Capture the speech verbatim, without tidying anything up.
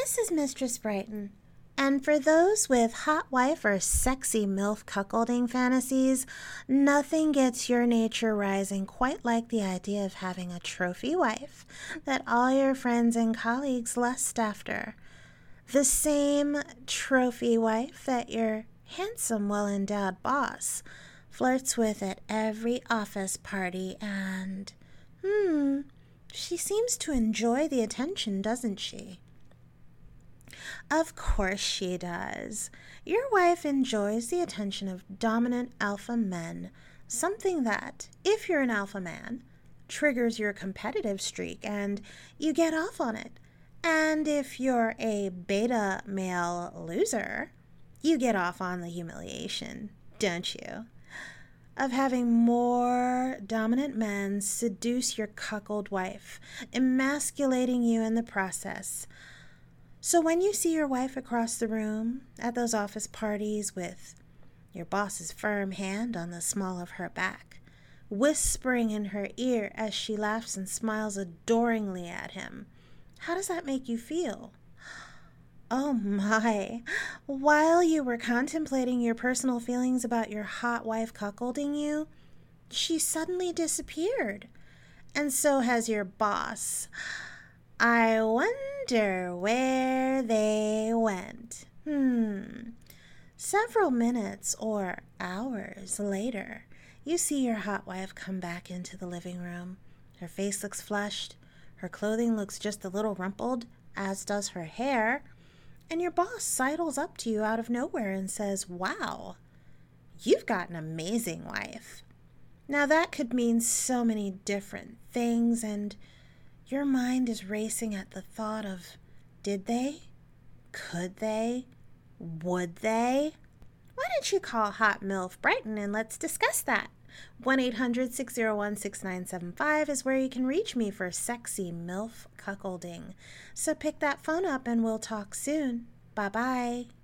This is Mistress Brighton. And for those with hot wife or sexy MILF cuckolding fantasies, nothing gets your nature rising quite like the idea of having a trophy wife that all your friends and colleagues lust after. The same trophy wife that your handsome, well-endowed boss flirts with at every office party and, hmm, she seems to enjoy the attention, doesn't she? Of course she does. Your wife enjoys the attention of dominant alpha men, something that, if you're an alpha man, triggers your competitive streak and you get off on it. And if you're a beta male loser, you get off on the humiliation, don't you? Of having more dominant men seduce your cuckold wife, emasculating you in the process. So when you see your wife across the room at those office parties with your boss's firm hand on the small of her back, whispering in her ear as she laughs and smiles adoringly at him, how does that make you feel? Oh my, while you were contemplating your personal feelings about your hot wife cuckolding you, she suddenly disappeared. And so has your boss. I wonder where they went. Hmm. Several minutes or hours later, you see your hot wife come back into the living room. Her face looks flushed. Her clothing looks just a little rumpled, as does her hair. And your boss sidles up to you out of nowhere and says, "Wow, you've got an amazing wife." Now that could mean so many different things, and your mind is racing at the thought of, did they? Could they? Would they? Why don't you call Hot MILF Brighton and let's discuss that? one eight hundred, six oh one, six nine seven five is where you can reach me for sexy MILF cuckolding. So pick that phone up and we'll talk soon. Bye-bye.